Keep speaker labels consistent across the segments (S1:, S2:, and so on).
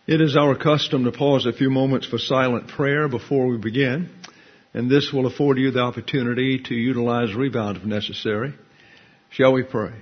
S1: It is our custom to pause a few moments for silent prayer before we begin, and this will afford you the opportunity to utilize rebound if necessary. Shall we pray?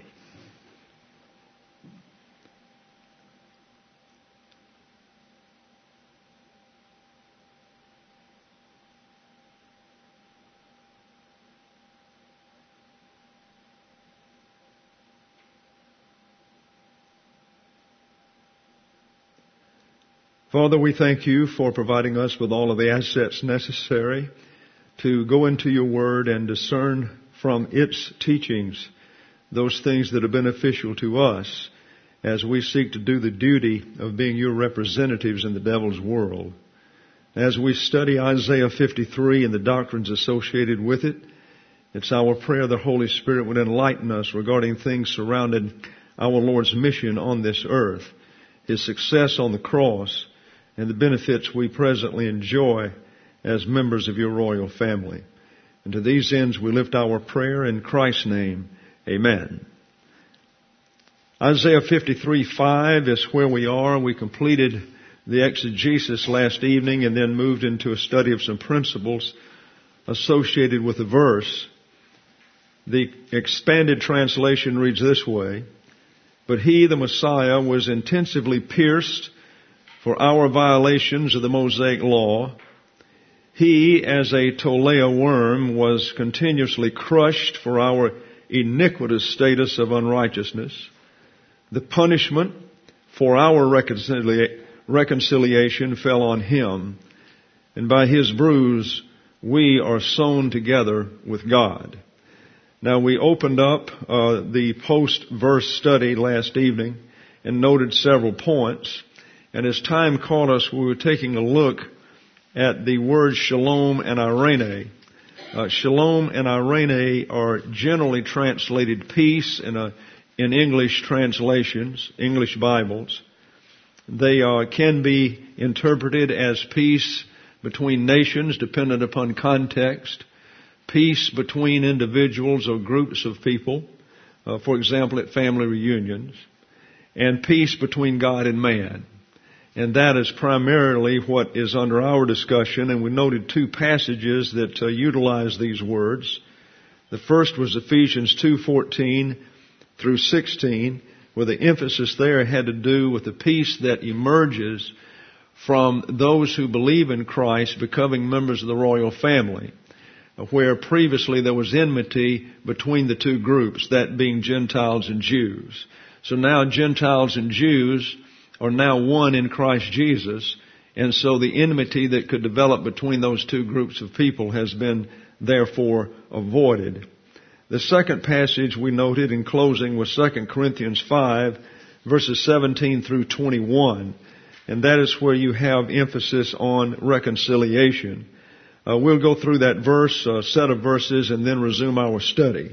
S1: Father, we thank you for providing us with all of the assets necessary to go into your word and discern from its teachings those things that are beneficial to us as we seek to do the duty of being your representatives in the devil's world. As we study Isaiah 53 and the doctrines associated with it, it's our prayer the Holy Spirit would enlighten us regarding things surrounding our Lord's mission on this earth, His success on the cross, and the benefits we presently enjoy as members of your royal family. And to these ends we lift our prayer in Christ's name. Amen. Isaiah 53:5 is where we are. We completed the exegesis last evening and then moved into a study of some principles associated with the verse. The expanded translation reads this way: "But he, the Messiah, was intensively pierced for our violations of the Mosaic law. He, as a tolea worm, was continuously crushed for our iniquitous status of unrighteousness. The punishment for our reconciliation fell on him, and by his bruise we are sewn together with God." Now, we opened up the post-verse study last evening and noted several points. And as time caught us, we were taking a look at the words shalom and irene. Shalom and irene are generally translated peace in English translations, English Bibles. They can be interpreted as peace between nations, dependent upon context, peace between individuals or groups of people, for example, at family reunions, and peace between God and man. And that is primarily what is under our discussion, and we noted two passages that utilize these words. The first was Ephesians 2:14 through 16, where the emphasis there had to do with the peace that emerges from those who believe in Christ becoming members of the royal family, where previously there was enmity between the two groups, that being Gentiles and Jews. So now Gentiles and Jews are now one in Christ Jesus, and so the enmity that could develop between those two groups of people has been therefore avoided. The second passage we noted in closing was 2 Corinthians 5, verses 17 through 21, and that is where you have emphasis on reconciliation. We'll go through that verse, set of verses, and then resume our study.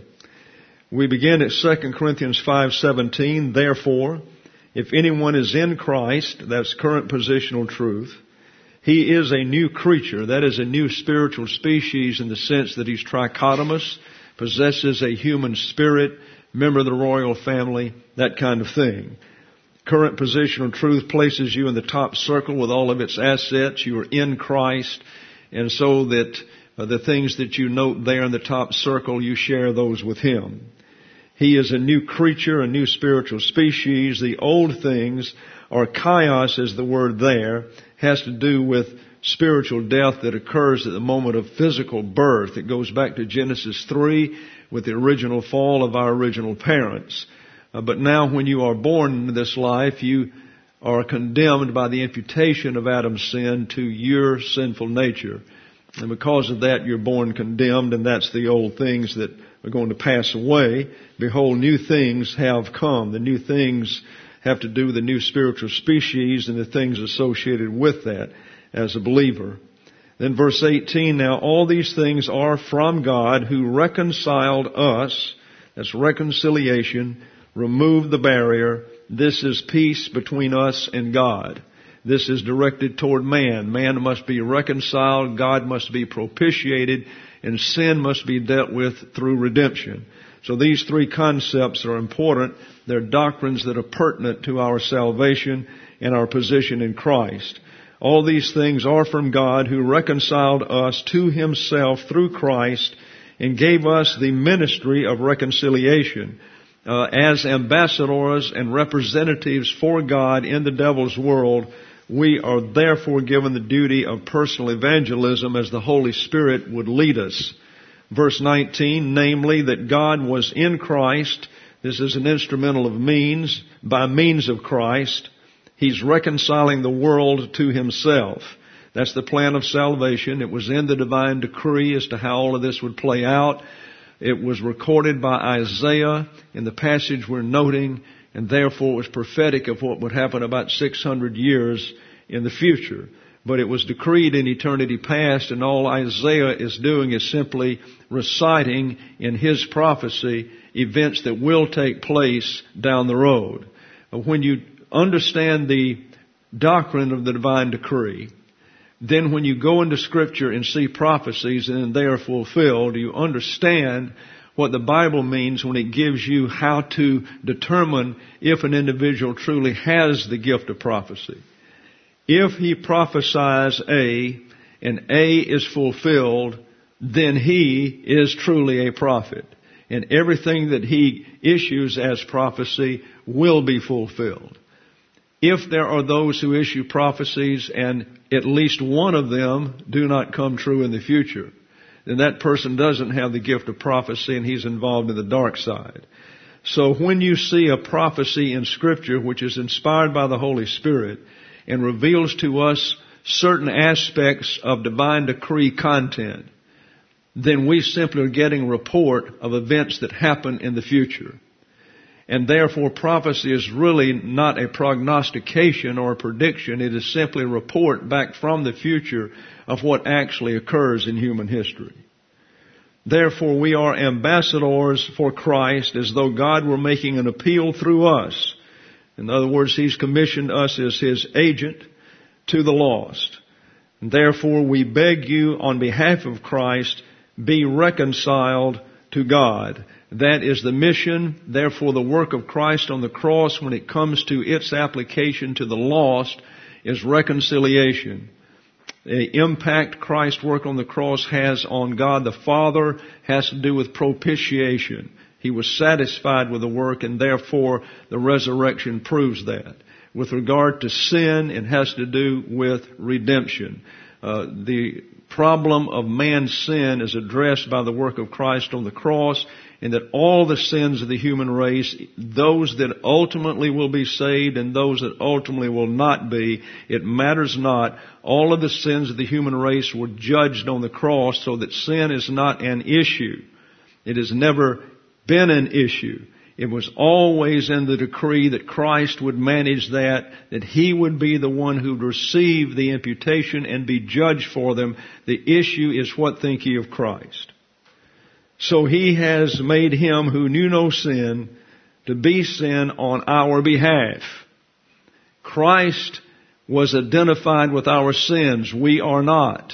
S1: We begin at 2 Corinthians 5:17, "Therefore, if anyone is in Christ," that's current positional truth, "he is a new creature," that is a new spiritual species in the sense that he's trichotomous, possesses a human spirit, member of the royal family, that kind of thing. Current positional truth places you in the top circle with all of its assets. You are in Christ, and so that the things that you note there in the top circle, you share those with him. He is a new creature, a new spiritual species. The old things, or kaios is the word there, has to do with spiritual death that occurs at the moment of physical birth. It goes back to Genesis 3 with the original fall of our original parents. But now when you are born into this life, you are condemned by the imputation of Adam's sin to your sinful nature. And because of that, you're born condemned, and that's the old things that are going to pass away. Behold, new things have come. The new things have to do with the new spiritual species and the things associated with that as a believer. Then verse 18, "Now all these things are from God, who reconciled us," that's reconciliation, removed the barrier. This is peace between us and God. This is directed toward man. Man must be reconciled, God must be propitiated, and sin must be dealt with through redemption. So these three concepts are important. They're doctrines that are pertinent to our salvation, and our position in Christ. All these things are from God, who reconciled us to Himself through Christ and gave us the ministry of reconciliation. As ambassadors and representatives for God in the devil's world, we are therefore given the duty of personal evangelism as the Holy Spirit would lead us. Verse 19, namely that God was in Christ. This is an instrumental of means. By means of Christ, He's reconciling the world to Himself. That's the plan of salvation. It was in the divine decree as to how all of this would play out. It was recorded by Isaiah in the passage we're noting, and therefore it was prophetic of what would happen about 600 years in the future. But it was decreed in eternity past, and all Isaiah is doing is simply reciting in his prophecy events that will take place down the road. When you understand the doctrine of the divine decree, then when you go into Scripture and see prophecies and they are fulfilled, you understand what the Bible means when it gives you how to determine if an individual truly has the gift of prophecy. If he prophesies A and A is fulfilled, then he is truly a prophet. And everything that he issues as prophecy will be fulfilled. If there are those who issue prophecies and at least one of them do not come true in the future, then that person doesn't have the gift of prophecy and he's involved in the dark side. So when you see a prophecy in Scripture which is inspired by the Holy Spirit and reveals to us certain aspects of divine decree content, then we simply are getting a report of events that happen in the future. And therefore prophecy is really not a prognostication or a prediction. It is simply a report back from the future of what actually occurs in human history. Therefore we are ambassadors for Christ as though God were making an appeal through us. In other words, He's commissioned us as His agent to the lost. And therefore we beg you on behalf of Christ, be reconciled to God. That is the mission. Therefore, the work of Christ on the cross, when it comes to its application to the lost, is reconciliation. The impact Christ's work on the cross has on God the Father has to do with propitiation. He was satisfied with the work, and therefore the resurrection proves that. With regard to sin, it has to do with redemption. The problem of man's sin is addressed by the work of Christ on the cross, and that all the sins of the human race, those that ultimately will be saved and those that ultimately will not be, it matters not. All of the sins of the human race were judged on the cross, so that sin is not an issue. It has never been an issue. It was always in the decree that Christ would manage that He would be the one who would receive the imputation and be judged for them. The issue is, what think ye of Christ? So He has made Him who knew no sin to be sin on our behalf. Christ was identified with our sins. We are not.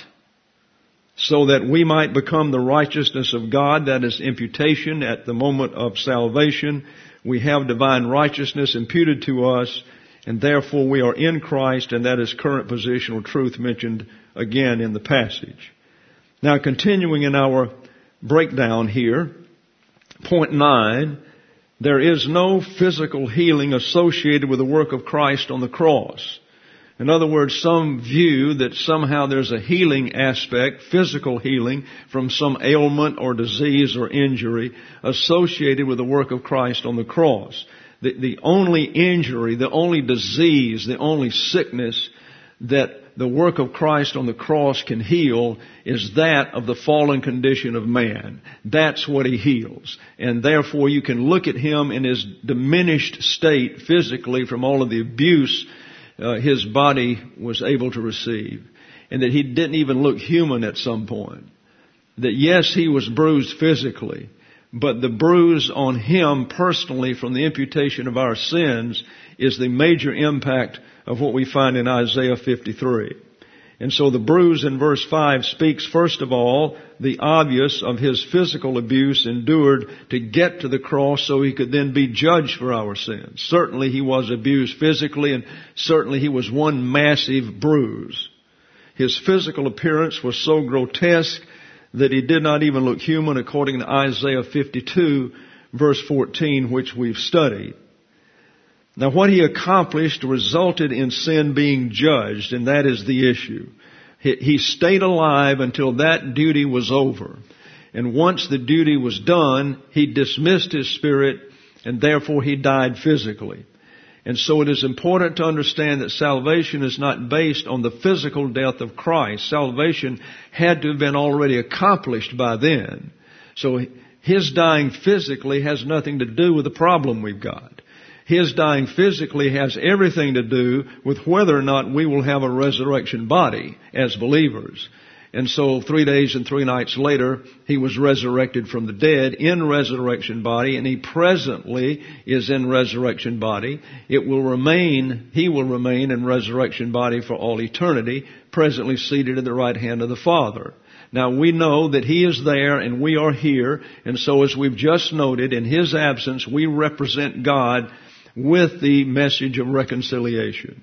S1: So that we might become the righteousness of God, that is imputation at the moment of salvation. We have divine righteousness imputed to us, and therefore we are in Christ, and that is current positional truth mentioned again in the passage. Now, continuing in our breakdown here, point 9, there is no physical healing associated with the work of Christ on the cross. In other words, some view that somehow there's a healing aspect, physical healing, from some ailment or disease or injury associated with the work of Christ on the cross. The only injury, the only disease, the only sickness that the work of Christ on the cross can heal is that of the fallen condition of man. That's what He heals. And therefore you can look at Him in His diminished state physically from all of the abuse His body was able to receive. And that He didn't even look human at some point. That yes, He was bruised physically, but the bruise on Him personally from the imputation of our sins is the major impact of what we find in Isaiah 53. And so the bruise in verse 5 speaks first of all the obvious of his physical abuse endured to get to the cross so he could then be judged for our sins. Certainly he was abused physically, and certainly he was one massive bruise. His physical appearance was so grotesque that he did not even look human, according to Isaiah 52 verse 14, which we've studied. Now what he accomplished resulted in sin being judged, and that is the issue. He stayed alive until that duty was over. And once the duty was done, he dismissed his spirit, and therefore he died physically. And so it is important to understand that salvation is not based on the physical death of Christ. Salvation had to have been already accomplished by then. So his dying physically has nothing to do with the problem we've got. His dying physically has everything to do with whether or not we will have a resurrection body as believers. And so 3 days and 3 nights later, he was resurrected from the dead in resurrection body, and he presently is in resurrection body. He will remain in resurrection body for all eternity, presently seated at the right hand of the Father. Now we know that he is there and we are here, and so as we've just noted, in his absence we represent God with the message of reconciliation.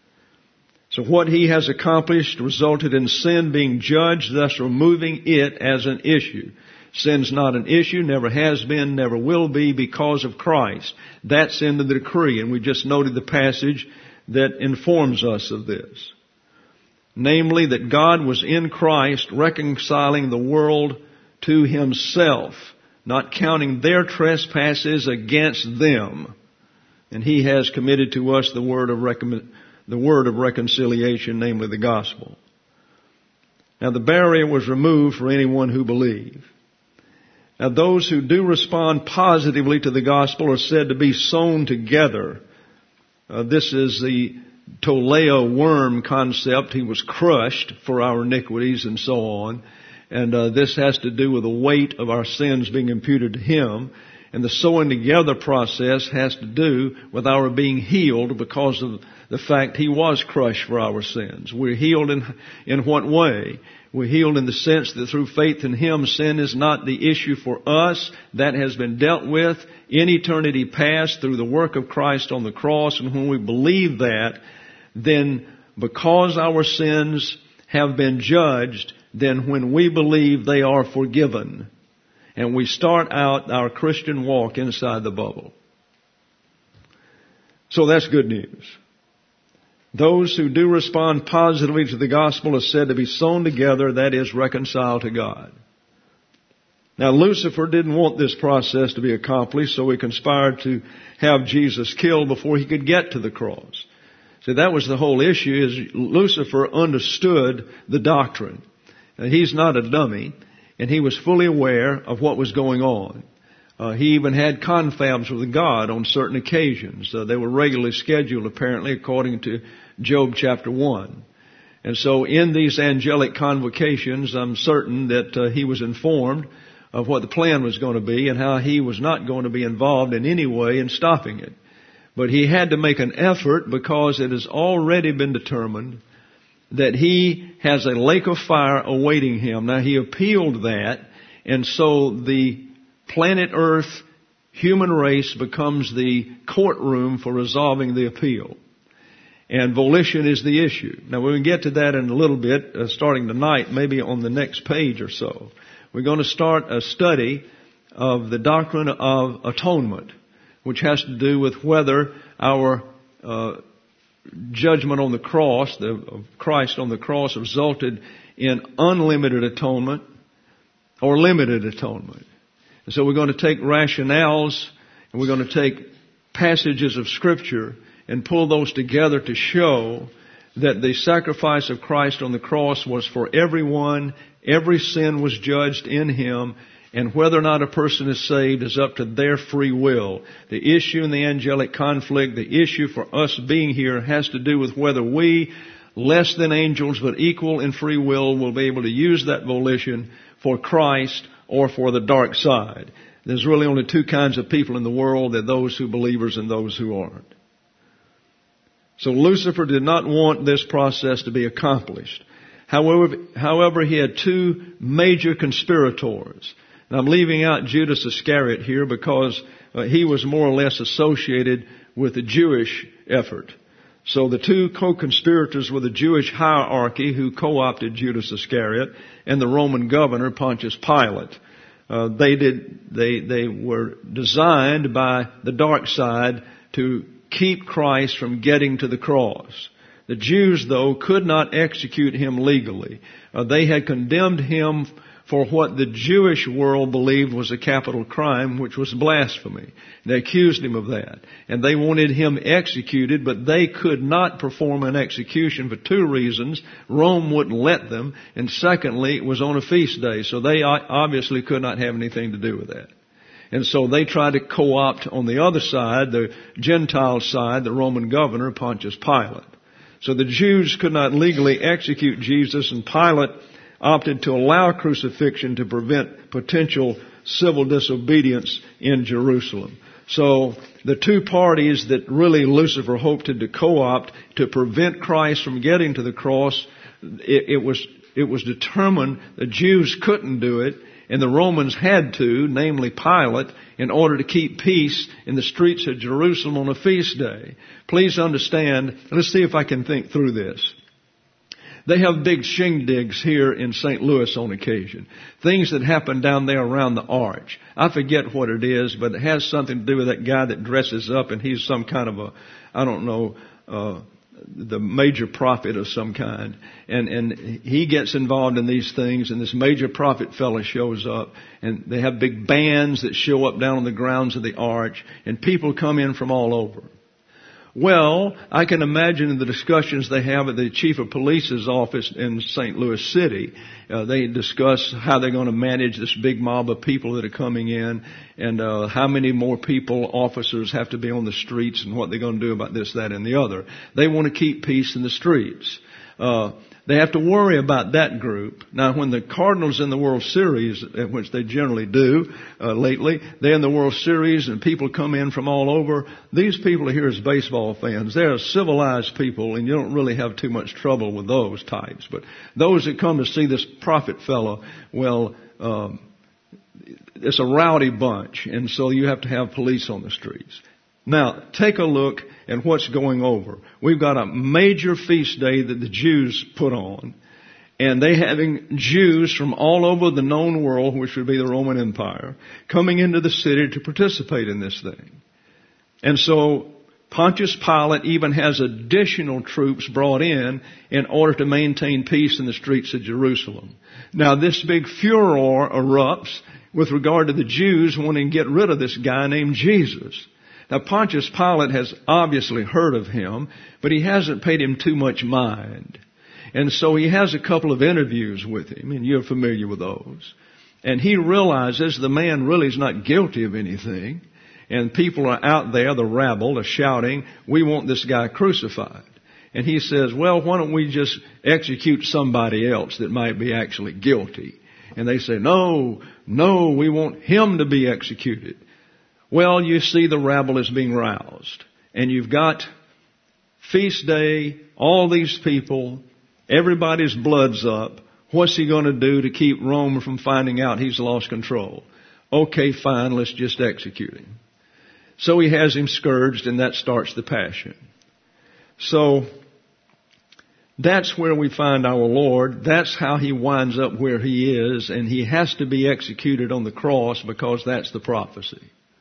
S1: So what he has accomplished resulted in sin being judged, thus removing it as an issue. Sin's not an issue, never has been, never will be because of Christ. That's in the decree, and we just noted the passage that informs us of this. Namely, that God was in Christ reconciling the world to himself, not counting their trespasses against them. And he has committed to us the word of reconciliation, namely the gospel. Now the barrier was removed for anyone who believed. Now those who do respond positively to the gospel are said to be sewn together. This is the Toleo worm concept. He was crushed for our iniquities and so on. And this has to do with the weight of our sins being imputed to him. And the sewing together process has to do with our being healed because of the fact he was crushed for our sins. We're healed in what way? We're healed in the sense that through faith in him, sin is not the issue for us. That has been dealt with in eternity past through the work of Christ on the cross. And when we believe that, then because our sins have been judged, then when we believe they are forgiven. And we start out our Christian walk inside the bubble. So that's good news. Those who do respond positively to the gospel are said to be sewn together, that is, reconciled to God. Now Lucifer didn't want this process to be accomplished, so he conspired to have Jesus killed before he could get to the cross. So that was the whole issue, is Lucifer understood the doctrine. Now, he's not a dummy. And he was fully aware of what was going on. He even had confabs with God on certain occasions. They were regularly scheduled, apparently, according to Job chapter 1. And so in these angelic convocations, I'm certain that he was informed of what the plan was going to be and how he was not going to be involved in any way in stopping it. But he had to make an effort because it has already been determined that he has a lake of fire awaiting him. Now he appealed that, and so the planet Earth human race becomes the courtroom for resolving the appeal. And volition is the issue. Now we can get to that in a little bit, starting tonight, maybe on the next page or so. We're going to start a study of the doctrine of atonement, which has to do with whether our judgment on the cross, of Christ on the cross, resulted in unlimited atonement or limited atonement. And so we're going to take rationales and we're going to take passages of Scripture and pull those together to show that the sacrifice of Christ on the cross was for everyone. Every sin was judged in him. And whether or not a person is saved is up to their free will. The issue in the angelic conflict, the issue for us being here, has to do with whether we, less than angels but equal in free will be able to use that volition for Christ or for the dark side. There's really only two kinds of people in the world. They're those who are believers and those who aren't. So Lucifer did not want this process to be accomplished. However, he had two major conspirators. And I'm leaving out Judas Iscariot here because he was more or less associated with the Jewish effort. So the two co-conspirators were the Jewish hierarchy who co-opted Judas Iscariot and the Roman governor Pontius Pilate. They were designed by the dark side to keep Christ from getting to the cross. The Jews, though, could not execute him legally. They had condemned him for what the Jewish world believed was a capital crime, which was blasphemy. They accused him of that. And they wanted him executed, but they could not perform an execution for two reasons. Rome wouldn't let them, and secondly, it was on a feast day, so they obviously could not have anything to do with that. And so they tried to co-opt on the other side, the Gentile side, the Roman governor, Pontius Pilate. So the Jews could not legally execute Jesus, and Pilate opted to allow crucifixion to prevent potential civil disobedience in Jerusalem. So the two parties that really Lucifer hoped to co-opt to prevent Christ from getting to the cross, it was determined the Jews couldn't do it, and the Romans had to, namely Pilate, in order to keep peace in the streets of Jerusalem on a feast day. Please understand, let's see if I can think through this. They have big shindigs here in St. Louis on occasion. Things that happen down there around the arch. I forget what it is, but it has something to do with that guy that dresses up and he's some kind of the major prophet of some kind. And he gets involved in these things, and this major prophet fella shows up, and they have big bands that show up down on the grounds of the arch, and people come in from all over. Well, I can imagine the discussions they have at the chief of police's office in St. Louis City. They discuss how they're going to manage this big mob of people that are coming in, and how many more officers have to be on the streets, and what they're going to do about this, that, and the other. They want to keep peace in the streets. They have to worry about that group. Now, when the Cardinals in the World Series, which they generally do lately, they're in the World Series and people come in from all over. These people here as baseball fans, they're civilized people, and you don't really have too much trouble with those types. But those that come to see this prophet fellow, well, it's a rowdy bunch, and so you have to have police on the streets. Now, take a look at what's going over. We've got a major feast day that the Jews put on, and they having Jews from all over the known world, which would be the Roman Empire, coming into the city to participate in this thing. And so Pontius Pilate even has additional troops brought in order to maintain peace in the streets of Jerusalem. Now, this big furor erupts with regard to the Jews wanting to get rid of this guy named Jesus. Now, Pontius Pilate has obviously heard of him, but he hasn't paid him too much mind. And so he has a couple of interviews with him, and you're familiar with those. And he realizes the man really is not guilty of anything. And people are out there, the rabble, are shouting, "We want this guy crucified." And he says, "Well, why don't we just execute somebody else that might be actually guilty?" And they say, No, we want him to be executed." Well, you see the rabble is being roused. And you've got feast day, all these people, everybody's blood's up. What's he going to do to keep Rome from finding out he's lost control? Okay, fine, let's just execute him. So he has him scourged, and that starts the passion. So that's where we find our Lord. That's how he winds up where he is, and he has to be executed on the cross because that's the prophecy.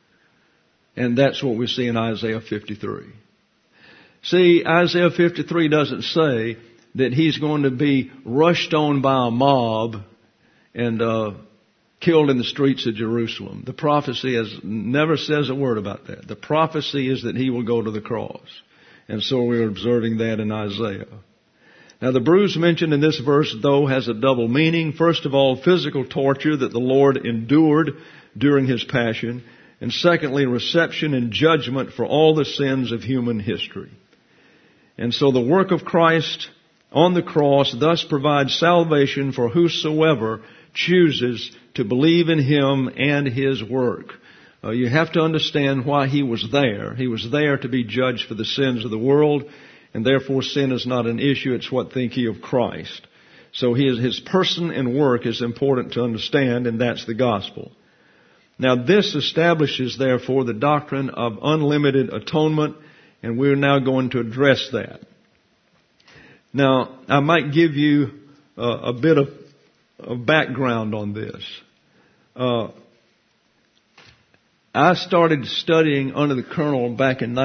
S1: And that's what we see in Isaiah 53. See, Isaiah 53 doesn't say that he's going to be rushed on by a mob and killed in the streets of Jerusalem. The prophecy never says a word about that. The prophecy is that he will go to the cross. And so we're observing that in Isaiah. Now, the bruise mentioned in this verse, though, has a double meaning. First of all, physical torture that the Lord endured during his passion. And secondly, reception and judgment for all the sins of human history. And so the work of Christ on the cross thus provides salvation for whosoever chooses to believe in him and his work. You have to understand why he was there. He was there to be judged for the sins of the world, and therefore sin is not an issue. It's what think ye of Christ. So his person and work is important to understand, and that's the gospel. Now this establishes, therefore, the doctrine of unlimited atonement, and we're now going to address that. Now, I might give you a bit of background on this. I started studying under the Colonel back in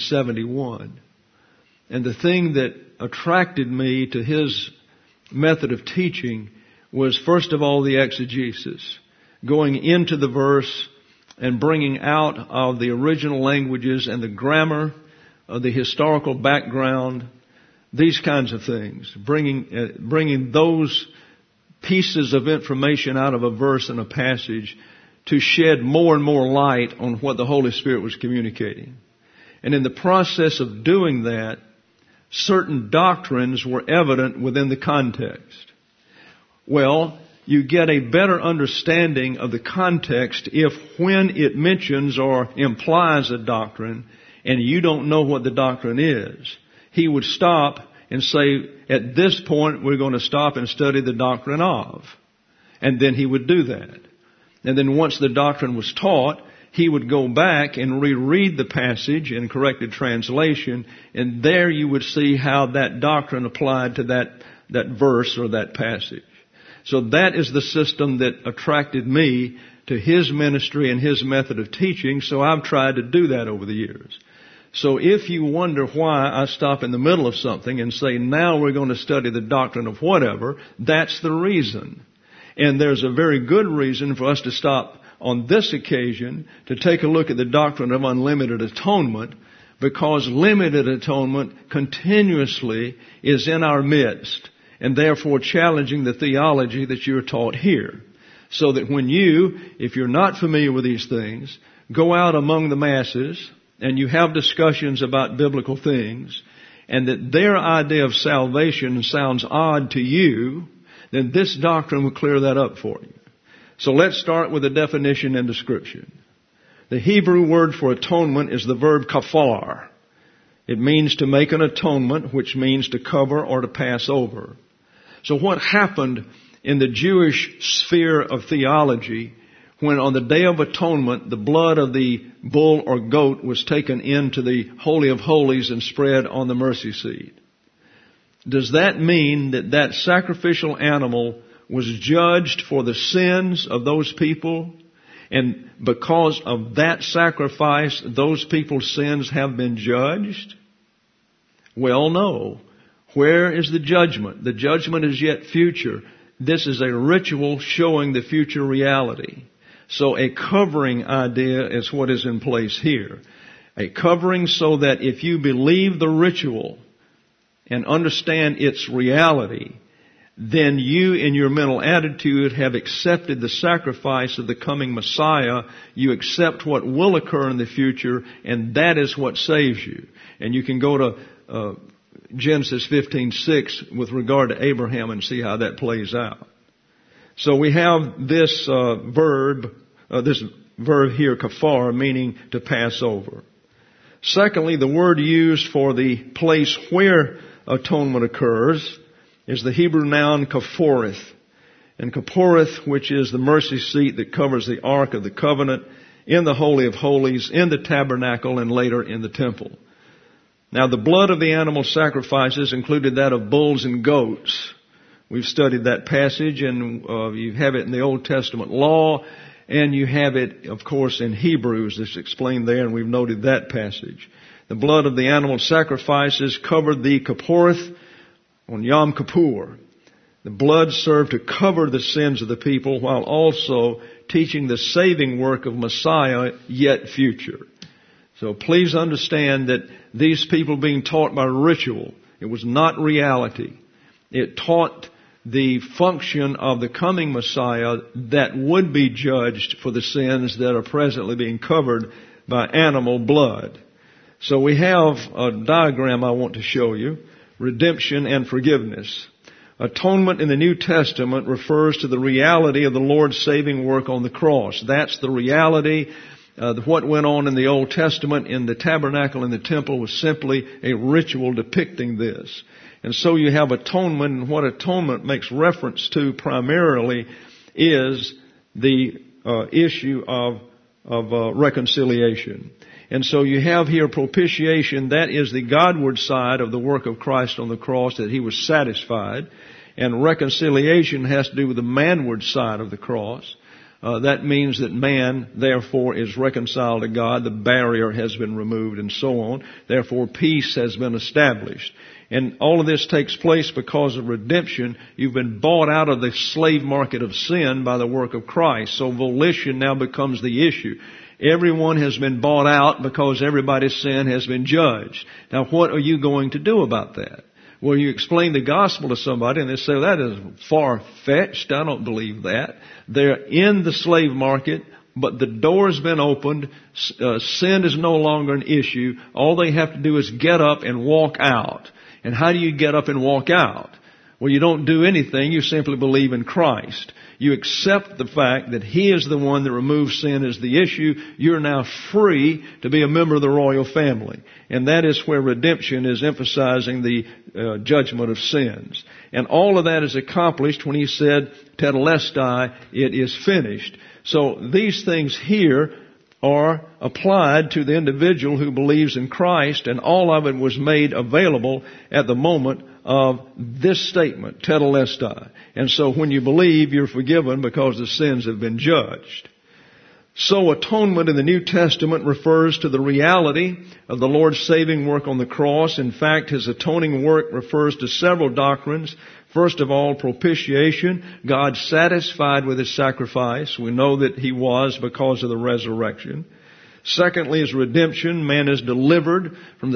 S1: 1971, and the thing that attracted me to his method of teaching was, first of all, the exegesis, going into the verse and bringing out of the original languages and the grammar, the historical background, these kinds of things, bringing those pieces of information out of a verse and a passage to shed more and more light on what the Holy Spirit was communicating. And in the process of doing that, certain doctrines were evident within the context. Well, you get a better understanding of the context if when it mentions or implies a doctrine and you don't know what the doctrine is, he would stop and say, at this point we're going to stop and study the doctrine of. And then he would do that. And then once the doctrine was taught, he would go back and reread the passage in corrected translation, and there you would see how that doctrine applied to that verse or that passage. So that is the system that attracted me to his ministry and his method of teaching, so I've tried to do that over the years. So if you wonder why I stop in the middle of something and say, now we're going to study the doctrine of whatever, that's the reason. And there's a very good reason for us to stop on this occasion to take a look at the doctrine of unlimited atonement, because limited atonement continuously is in our midst and therefore challenging the theology that you're taught here. So that when you, if you're not familiar with these things, go out among the masses and you have discussions about biblical things, and that their idea of salvation sounds odd to you, then this doctrine will clear that up for you. So let's start with a definition and description. The Hebrew word for atonement is the verb kafar. It means to make an atonement, which means to cover or to pass over. So what happened in the Jewish sphere of theology when on the Day of Atonement the blood of the bull or goat was taken into the Holy of Holies and spread on the mercy seat? Does that mean that that sacrificial animal was judged for the sins of those people, and because of that sacrifice, those people's sins have been judged? Well, no. Where is the judgment? The judgment is yet future. This is a ritual showing the future reality. So a covering idea is what is in place here. A covering so that if you believe the ritual and understand its reality, then you in your mental attitude have accepted the sacrifice of the coming Messiah. You accept what will occur in the future, and that is what saves you. And you can go to Genesis 15:6 with regard to Abraham and see how that plays out. So we have this verb here, kafar, meaning to pass over. Secondly, the word used for the place where atonement occurs is the Hebrew noun kaporeth. And kaporeth, which is the mercy seat that covers the Ark of the Covenant in the Holy of Holies, in the tabernacle, and later in the temple. Now, the blood of the animal sacrifices included that of bulls and goats. We've studied that passage, and you have it in the Old Testament law, and you have it, of course, in Hebrews. It's explained there, and we've noted that passage. The blood of the animal sacrifices covered the kaporeth on Yom Kippur. The blood served to cover the sins of the people while also teaching the saving work of Messiah yet future. So please understand that these people being taught by ritual, it was not reality. It taught the function of the coming Messiah that would be judged for the sins that are presently being covered by animal blood. So we have a diagram I want to show you. Redemption and forgiveness. Atonement in the New Testament refers to the reality of the Lord's saving work on the cross. That's the reality. What went on in the Old Testament in the tabernacle and the temple was simply a ritual depicting this. And so you have atonement, and what atonement makes reference to primarily is the issue of reconciliation. And so you have here propitiation. That is the Godward side of the work of Christ on the cross, that He was satisfied. And reconciliation has to do with the manward side of the cross. That means that man, therefore, is reconciled to God. The barrier has been removed and so on. Therefore, peace has been established. And all of this takes place because of redemption. You've been bought out of the slave market of sin by the work of Christ. So volition now becomes the issue. Everyone has been bought out because everybody's sin has been judged. Now, what are you going to do about that? Well, you explain the gospel to somebody and they say, that is far-fetched. I don't believe that. They're in the slave market, but the door's been opened. Sin is no longer an issue. All they have to do is get up and walk out. And how do you get up and walk out? Well, you don't do anything. You simply believe in Christ. You accept the fact that He is the one that removes sin as the issue. You're now free to be a member of the royal family. And that is where redemption is emphasizing the judgment of sins. And all of that is accomplished when He said, Tetelestai, it is finished. So these things here are applied to the individual who believes in Christ, and all of it was made available at the moment of this statement, Tetelestai. And so when you believe, you're forgiven because the sins have been judged. So atonement in the New Testament refers to the reality of the Lord's saving work on the cross. In fact, His atoning work refers to several doctrines. First of all, propitiation. God satisfied with His sacrifice. We know that He was because of the resurrection. Secondly is redemption. Man is delivered from the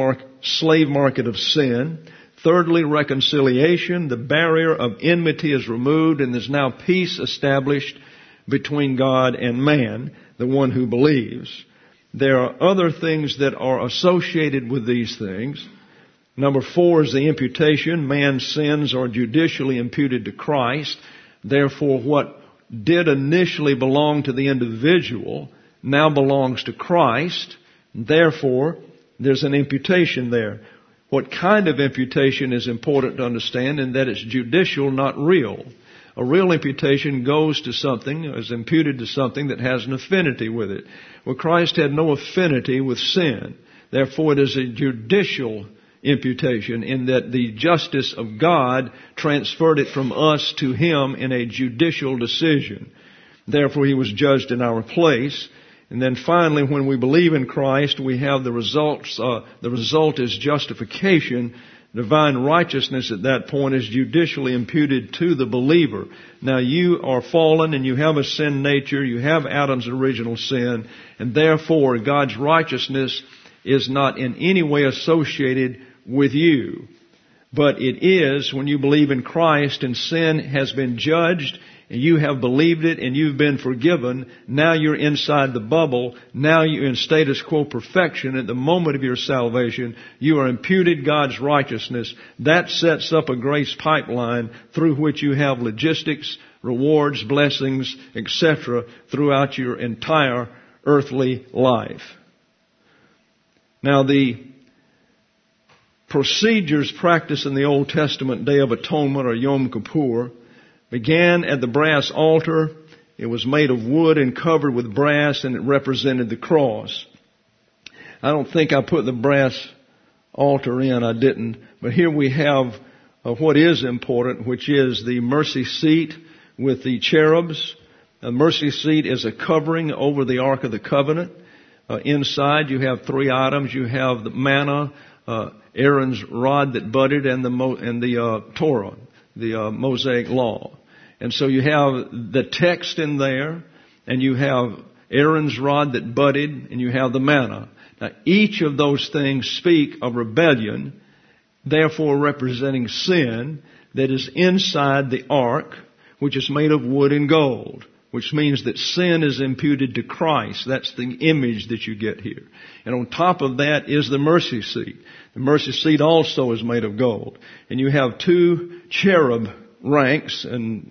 S1: slave market of sin. Thirdly, reconciliation. The barrier of enmity is removed and there's now peace established between God and man, the one who believes. There are other things that are associated with these things. Number 4 is the imputation. Man's sins are judicially imputed to Christ. Therefore, what did initially belong to the individual now belongs to Christ. Therefore, there's an imputation there. What kind of imputation is important to understand, in that it's judicial, not real. A real imputation goes to something, is imputed to something that has an affinity with it. Well, Christ had no affinity with sin. Therefore, it is a judicial imputation, in that the justice of God transferred it from us to Him in a judicial decision. Therefore, He was judged in our place. And then finally, when we believe in Christ, we have the results. The result is justification. Divine righteousness at that point is judicially imputed to the believer. Now you are fallen and you have a sin nature. You have Adam's original sin. And therefore God's righteousness is not in any way associated with you. But it is when you believe in Christ and sin has been judged and you have believed it and you've been forgiven. Now you're inside the bubble. Now you're in status quo perfection. At the moment of your salvation, you are imputed God's righteousness. That sets up a grace pipeline through which you have logistics, rewards, blessings, etc. throughout your entire earthly life. Now the procedures practiced in the Old Testament Day of Atonement, or Yom Kippur, began at the brass altar. It was made of wood and covered with brass, and it represented the cross. I don't think I put the brass altar in. I didn't. But here we have what is important, which is the mercy seat with the cherubs. The mercy seat is a covering over the Ark of the Covenant. Inside you have 3 items. You have the manna, Aaron's rod that budded, and the Torah, the Mosaic Law. And so you have the text in there, and you have Aaron's rod that budded, and you have the manna. Now each of those things speak of rebellion, therefore representing sin that is inside the ark, which is made of wood and gold, which means that sin is imputed to Christ. That's the image that you get here. And on top of that is the mercy seat. The mercy seat also is made of gold. And you have 2 cherub ranks, and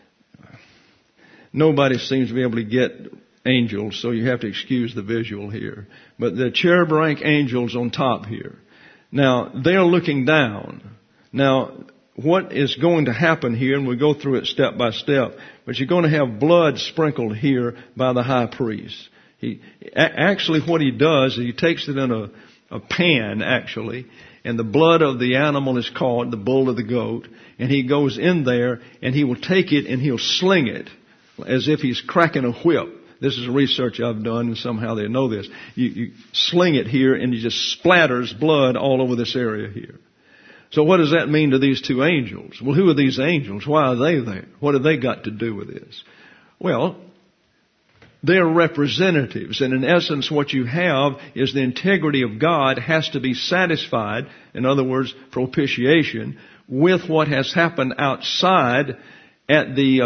S1: nobody seems to be able to get angels, so you have to excuse the visual here. But the cherub rank angels on top here. Now, they're looking down. Now, what is going to happen here, and we'll go through it step by step, but you're going to have blood sprinkled here by the high priest. Actually what he does is he takes it in a pan, actually, and the blood of the animal is caught, the bull or the goat, and he goes in there and he will take it and he'll sling it as if he's cracking a whip. This is research I've done, and somehow they know this. You sling it here and it just splatters blood all over this area here. So what does that mean to these two angels? Well, who are these angels? Why are they there? What have they got to do with this? Well, they're representatives, and in essence what you have is the integrity of God has to be satisfied, in other words, propitiation, with what has happened outside at the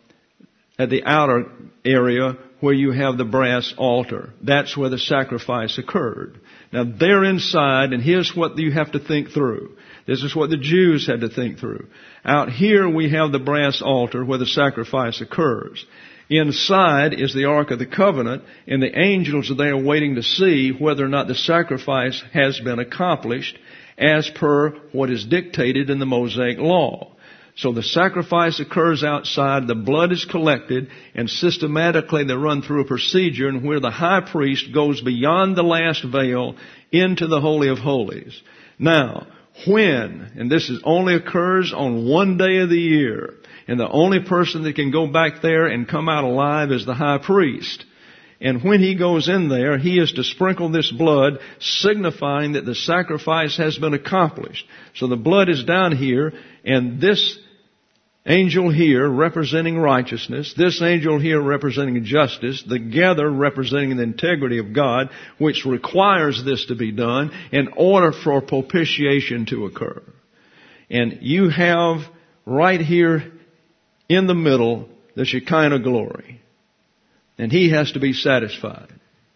S1: outer area where you have the brass altar. That's where the sacrifice occurred. Now they're inside, and here's what you have to think through. This is what the Jews had to think through. Out here we have the brass altar where the sacrifice occurs. Inside is the Ark of the Covenant, and the angels are there waiting to see whether or not the sacrifice has been accomplished as per what is dictated in the Mosaic Law. So the sacrifice occurs outside, the blood is collected, and systematically they run through a procedure in where the high priest goes beyond the last veil into the Holy of Holies. Now, when, and this only occurs on one day of the year, and the only person that can go back there and come out alive is the high priest. And when he goes in there, he is to sprinkle this blood, signifying that the sacrifice has been accomplished. So the blood is down here, and this angel here representing righteousness, this angel here representing justice, together representing the integrity of God, which requires this to be done in order for propitiation to occur. And you have right here in the middle the Shekinah glory. And he has to be satisfied.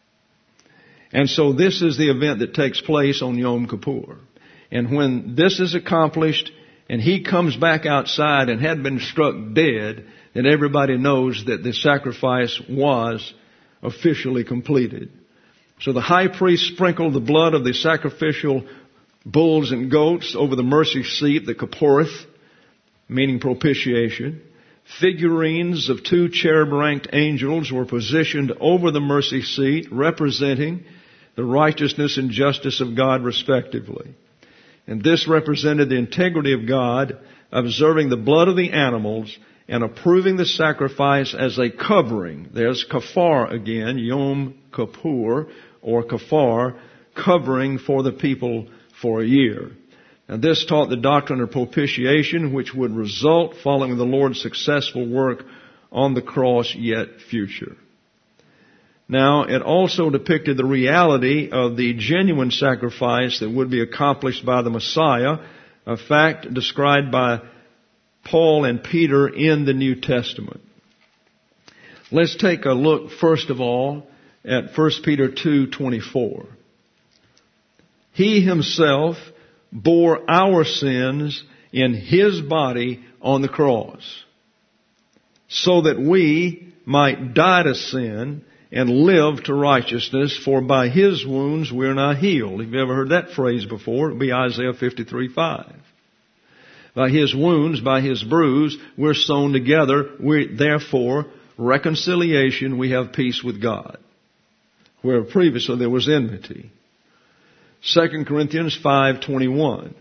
S1: And so this is the event that takes place on Yom Kippur. And when this is accomplished and he comes back outside and had been struck dead, then everybody knows that the sacrifice was officially completed. So the high priest sprinkled the blood of the sacrificial bulls and goats over the mercy seat, the Kipporeth, meaning propitiation. Figurines of two cherub-ranked angels were positioned over the mercy seat, representing the righteousness and justice of God respectively. And this represented the integrity of God, observing the blood of the animals and approving the sacrifice as a covering. There's kafar again, Yom Kippur, or kafar, covering for the people for a year. And this taught the doctrine of propitiation, which would result following the Lord's successful work on the cross, yet future. Now, it also depicted the reality of the genuine sacrifice that would be accomplished by the Messiah, a fact described by Paul and Peter in the New Testament. Let's take a look, first of all, at 1 Peter 2:24. He himself bore our sins in his body on the cross, so that we might die to sin and live to righteousness, for by his wounds we're now healed. Have you ever heard that phrase before? It would be Isaiah 53:5. By his wounds, by his bruise, we're sewn together. Therefore, reconciliation, we have peace with God, where previously there was enmity. 2 Corinthians 5:21.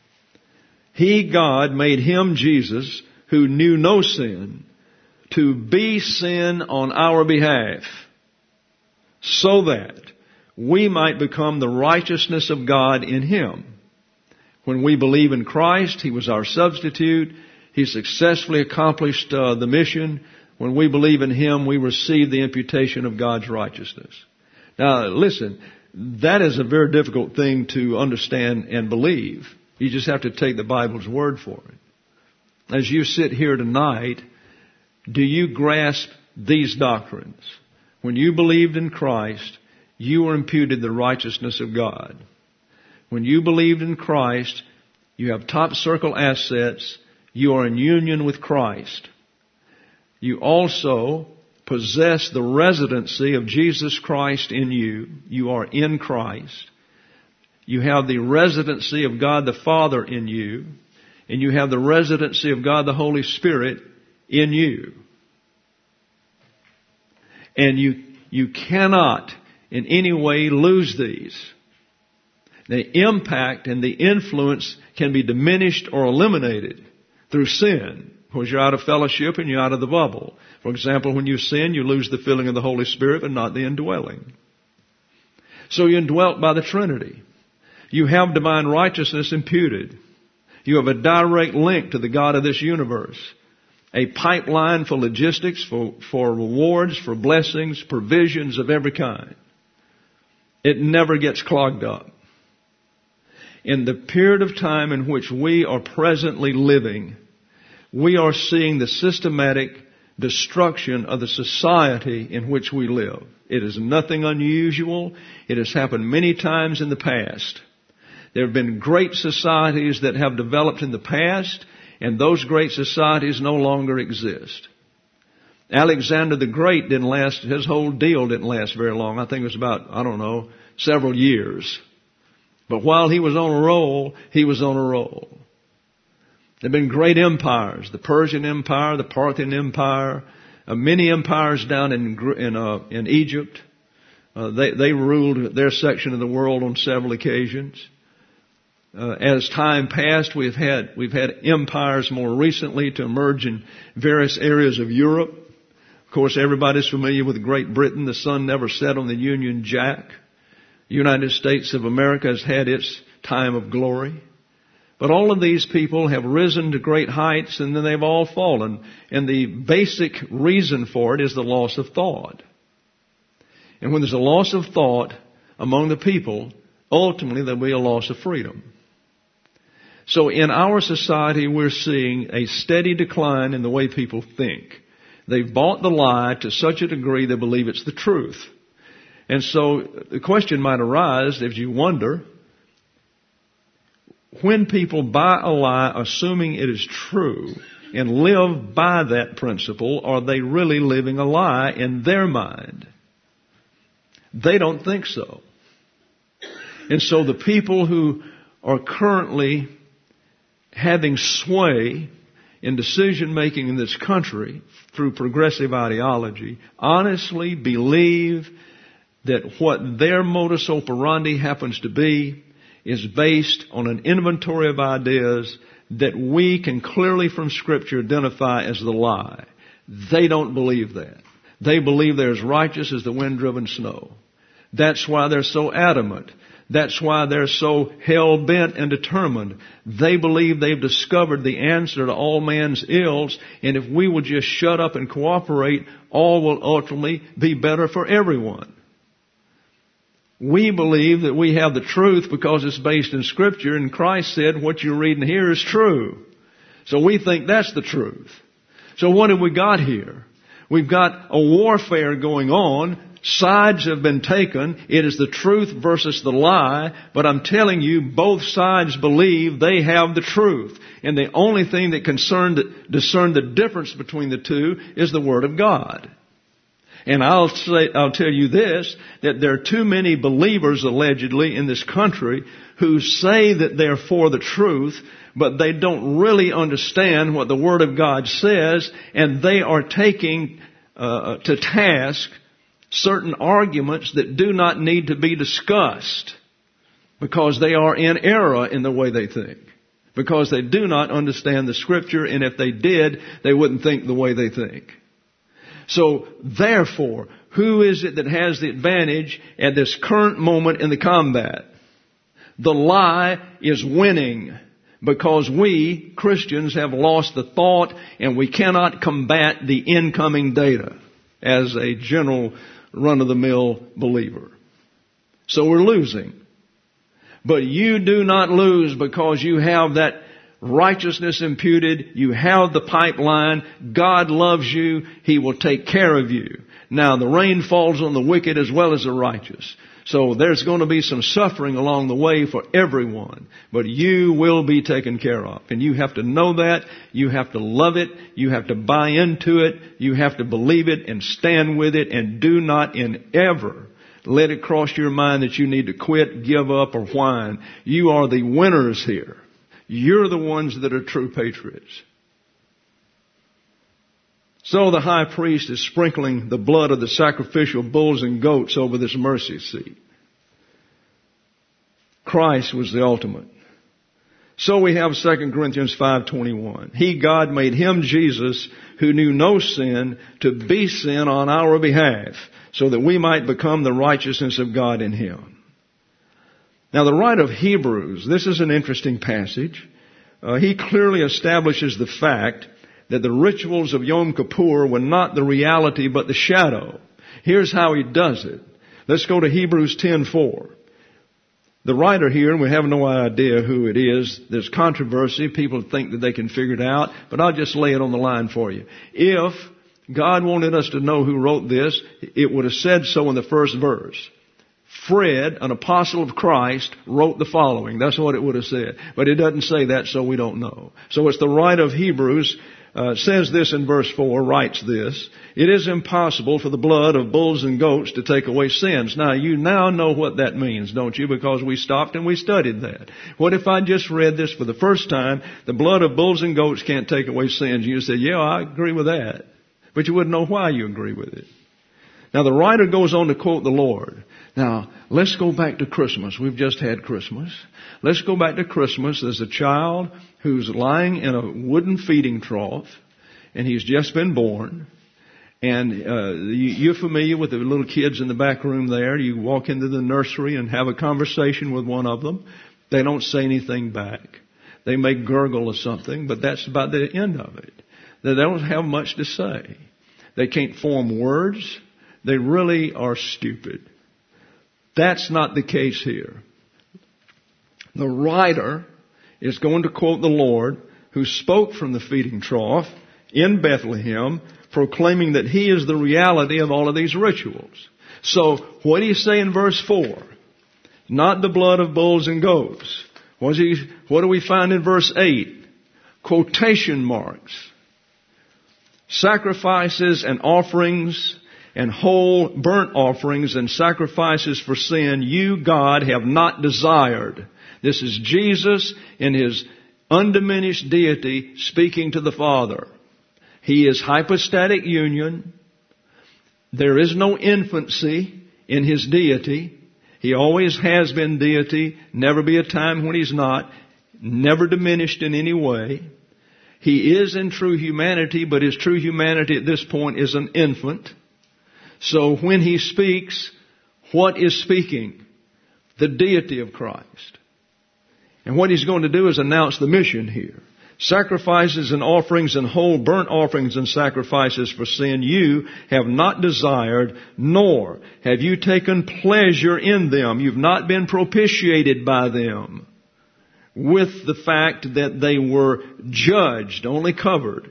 S1: He, God, made him, Jesus, who knew no sin, to be sin on our behalf, so that we might become the righteousness of God in him. When we believe in Christ, he was our substitute. He successfully accomplished the mission. When we believe in him, we receive the imputation of God's righteousness. Now, listen. That is a very difficult thing to understand and believe. You just have to take the Bible's word for it. As you sit here tonight, do you grasp these doctrines? When you believed in Christ, you were imputed the righteousness of God. When you believed in Christ, you have top circle assets. You are in union with Christ. You also possess the residency of Jesus Christ in you. You are in Christ. You have the residency of God the Father in you. and you have the residency of God the Holy Spirit in you. And you cannot in any way lose these. The impact and the influence can be diminished or eliminated through sin, because you're out of fellowship and you're out of the bubble. For example, when you sin, you lose the filling of the Holy Spirit, but not the indwelling. So you're indwelt by the Trinity. You have divine righteousness imputed. You have a direct link to the God of this universe. A pipeline for logistics, for rewards, for blessings, provisions of every kind. It never gets clogged up. In the period of time in which we are presently living, we are seeing the systematic destruction of the society in which we live. It is nothing unusual. It has happened many times in the past. There have been great societies that have developed in the past, and those great societies no longer exist. Alexander the Great didn't last, his whole deal didn't last very long. I think it was about, several years. But while he was on a roll, he was on a roll. There have been great empires, the Persian Empire, the Parthian Empire, many empires down in Egypt. They ruled their section of the world on several occasions. As time passed, we've had empires more recently to emerge in various areas of Europe. Of course, everybody's familiar with Great Britain. The sun never set on the Union Jack. The United States of America has had its time of glory. But all of these people have risen to great heights, and then they've all fallen. And the basic reason for it is the loss of thought. And when there's a loss of thought among the people, ultimately there'll be a loss of freedom. So in our society, we're seeing a steady decline in the way people think. They've bought the lie to such a degree they believe it's the truth. And so the question might arise if you wonder, when people buy a lie assuming it is true and live by that principle, are they really living a lie in their mind? They don't think so. And so the people who are currently having sway in decision making in this country through progressive ideology honestly believe that what their modus operandi happens to be is based on an inventory of ideas that we can clearly from Scripture identify as the lie. They don't believe that. They believe they're as righteous as the wind-driven snow. That's why they're so adamant. That's why they're so hell-bent and determined. They believe they've discovered the answer to all man's ills, and if we will just shut up and cooperate, all will ultimately be better for everyone. We believe that we have the truth because it's based in Scripture, and Christ said what you're reading here is true. So we think that's the truth. So what have we got here? We've got a warfare going on. Sides have been taken. It is the truth versus the lie. But I'm telling you, both sides believe they have the truth. And the only thing that can discern the difference between the two is the Word of God. And I'll tell you this, that there are too many believers allegedly in this country who say that they're for the truth, but they don't really understand what the Word of God says, and they are taking to task certain arguments that do not need to be discussed because they are in error in the way they think. Because they do not understand the Scripture, and if they did, they wouldn't think the way they think. So, therefore, who is it that has the advantage at this current moment in the combat? The lie is winning because we, Christians, have lost the thought and we cannot combat the incoming data as a general run-of-the-mill believer. So we're losing. But you do not lose because you have that righteousness imputed. You have the pipeline. God loves you. He will take care of you. Now, the rain falls on the wicked as well as the righteous. So there's going to be some suffering along the way for everyone. But you will be taken care of. And you have to know that. You have to love it. You have to buy into it. You have to believe it and stand with it. And do not ever let it cross your mind that you need to quit, give up, or whine. You are the winners here. You're the ones that are true patriots. So the high priest is sprinkling the blood of the sacrificial bulls and goats over this mercy seat. Christ was the ultimate. So we have 2 Corinthians 5:21. He, God, made him, Jesus, who knew no sin, to be sin on our behalf, so that we might become the righteousness of God in him. Now the writer of Hebrews, this is an interesting passage. He clearly establishes the fact that the rituals of Yom Kippur were not the reality but the shadow. Here's how he does it. Let's go to Hebrews 10:4. The writer here, and we have no idea who it is. There's controversy. People think that they can figure it out, but I'll just lay it on the line for you. If God wanted us to know who wrote this, it would have said so in the first verse. Fred, an apostle of Christ, wrote the following. That's what it would have said. But it doesn't say that, so we don't know. So it's the writer of Hebrews says this in verse 4, writes this: it is impossible for the blood of bulls and goats to take away sins. Now, you now know what that means, don't you? Because we stopped and we studied that. What if I just read this for the first time? The blood of bulls and goats can't take away sins. You say, yeah, I agree with that. But you wouldn't know why you agree with it. Now, the writer goes on to quote the Lord. Now, let's go back to Christmas. We've just had Christmas. Let's go back to Christmas. There's a child who's lying in a wooden feeding trough, and he's just been born. And you're familiar with the little kids in the back room there. You walk into the nursery and have a conversation with one of them. They don't say anything back. They may gurgle or something, but that's about the end of it. They don't have much to say. They can't form words. They really are stupid. That's not the case here. The writer is going to quote the Lord, who spoke from the feeding trough in Bethlehem, proclaiming that he is the reality of all of these rituals. So, what do you say in verse 4? Not the blood of bulls and goats. What do we find in verse 8? Quotation marks. Sacrifices and offerings and whole burnt offerings and sacrifices for sin, you, God, have not desired. This is Jesus in his undiminished deity speaking to the Father. He is hypostatic union. There is no infancy in his deity. He always has been deity. Never be a time when he's not. Never diminished in any way. He is in true humanity, but his true humanity at this point is an infant. So when he speaks, what is speaking? The deity of Christ. And what he's going to do is announce the mission here. Sacrifices and offerings and whole burnt offerings and sacrifices for sin you have not desired, nor have you taken pleasure in them. You've not been propitiated by them, with the fact that they were judged, only covered,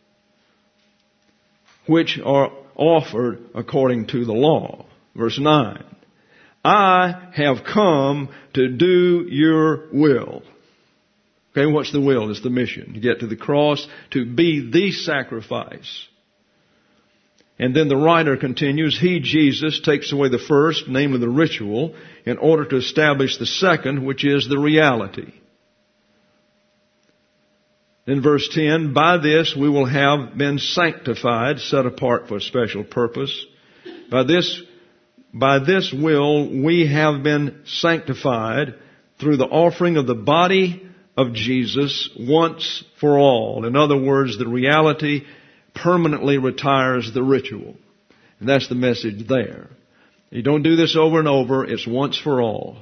S1: which are offered according to the law. Verse 9. I have come to do your will. Okay, what's the will? It's the mission. To get to the cross, to be the sacrifice. And then the writer continues, he, Jesus, takes away the first, namely the ritual, in order to establish the second, which is the reality. In verse 10, by this we will have been sanctified, set apart for a special purpose. By this will we have been sanctified through the offering of the body of Jesus once for all. In other words, the reality permanently retires the ritual. And that's the message there. You don't do this over and over. It's once for all.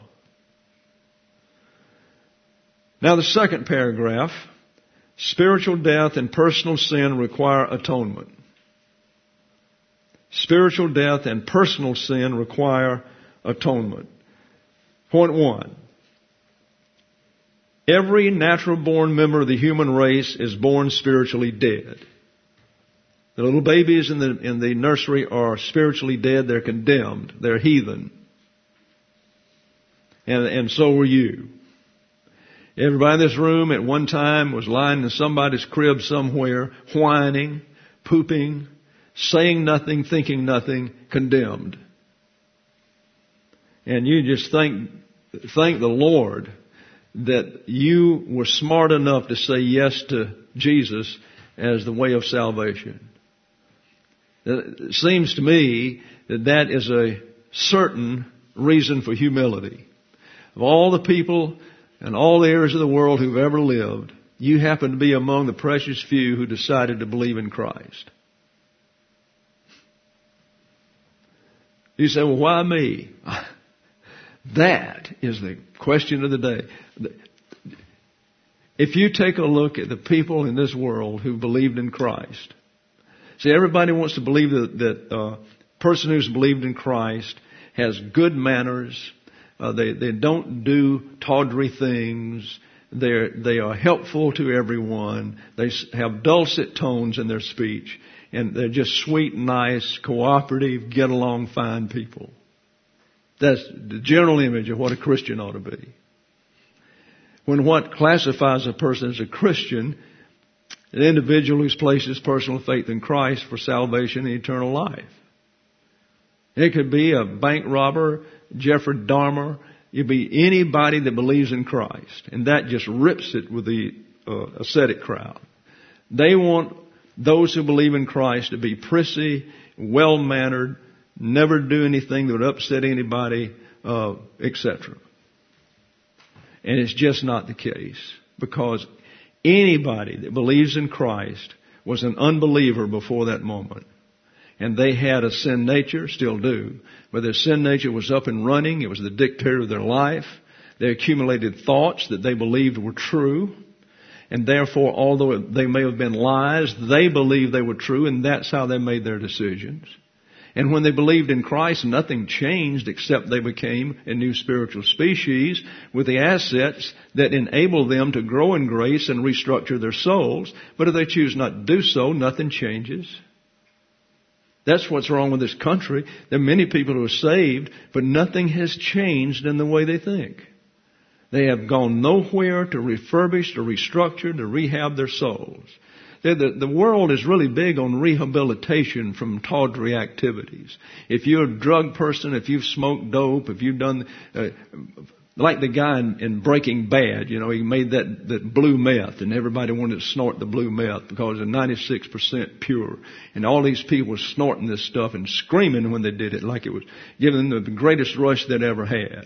S1: Now the second paragraph. Spiritual death and personal sin require atonement. Spiritual death and personal sin require atonement. Point 1. Every natural-born member of the human race is born spiritually dead. The little babies in the nursery are spiritually dead. They're condemned. They're heathen. And so were you. Everybody in this room at one time was lying in somebody's crib somewhere, whining, pooping, saying nothing, thinking nothing, condemned. And you just thank the Lord that you were smart enough to say yes to Jesus as the way of salvation. It seems to me that that is a certain reason for humility. Of all the people and all the areas of the world who've ever lived, you happen to be among the precious few who decided to believe in Christ. You say, well, why me? That is the question of the day. If you take a look at the people in this world who believed in Christ, see, everybody wants to believe that a person who's believed in Christ has good manners. They don't do tawdry things. They are helpful to everyone. They have dulcet tones in their speech. And they're just sweet, nice, cooperative, get along, fine people. That's the general image of what a Christian ought to be. When what classifies a person as a Christian, an individual who's placed his personal faith in Christ for salvation and eternal life. It could be a bank robber, Jeffrey Dahmer. It could be anybody that believes in Christ. And that just rips it with the ascetic crowd. They want those who believe in Christ to be prissy, well-mannered, never do anything that would upset anybody, etc. And it's just not the case, because anybody that believes in Christ was an unbeliever before that moment. And they had a sin nature, still do, but their sin nature was up and running. It was the dictator of their life. They accumulated thoughts that they believed were true. And therefore, although they may have been lies, they believed they were true, and that's how they made their decisions. And when they believed in Christ, nothing changed except they became a new spiritual species with the assets that enable them to grow in grace and restructure their souls. But if they choose not to do so, nothing changes. That's what's wrong with this country. There are many people who are saved, but nothing has changed in the way they think. They have gone nowhere to refurbish, to restructure, to rehab their souls. The world is really big on rehabilitation from tawdry activities. If you're a drug person, if you've smoked dope, if you've done, like the guy in Breaking Bad, you know, he made that blue meth, and everybody wanted to snort the blue meth because it's 96% pure. And all these people were snorting this stuff and screaming when they did it, like it was giving them the greatest rush they'd ever had.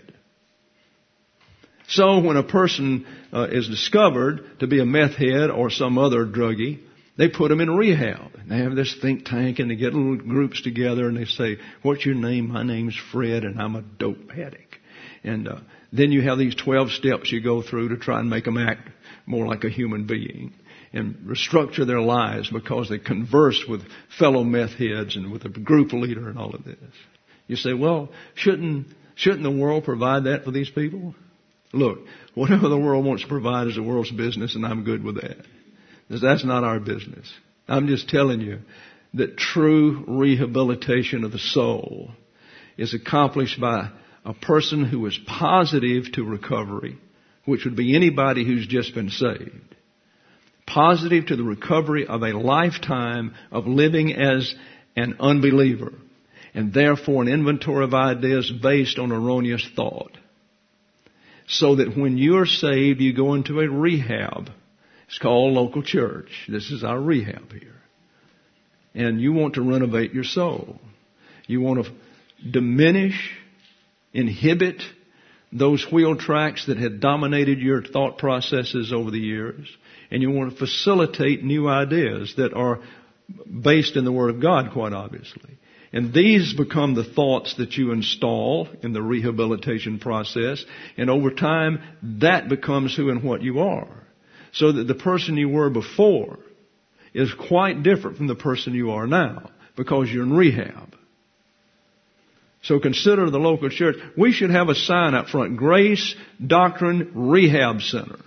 S1: So when a person is discovered to be a meth head or some other druggie, they put them in rehab. And they have this think tank, and they get little groups together, and they say, "What's your name?" "My name's Fred, and I'm a dope addict." And then you have these 12 steps you go through to try and make them act more like a human being and restructure their lives because they converse with fellow meth heads and with a group leader and all of this. You say, well, shouldn't the world provide that for these people? Look, whatever the world wants to provide is the world's business, and I'm good with that. Because that's not our business. I'm just telling you that true rehabilitation of the soul is accomplished by a person who is positive to recovery, which would be anybody who's just been saved. Positive to the recovery of a lifetime of living as an unbeliever, and therefore an inventory of ideas based on erroneous thought. So that when you're saved, you go into a rehab. It's called local church. This is our rehab here. And you want to renovate your soul. You want to diminish, inhibit those wheel tracks that had dominated your thought processes over the years. And you want to facilitate new ideas that are based in the Word of God, quite obviously. And these become the thoughts that you install in the rehabilitation process. And over time, that becomes who and what you are. So that the person you were before is quite different from the person you are now because you're in rehab. So consider the local church. We should have a sign up front, Grace Doctrine Rehab Center.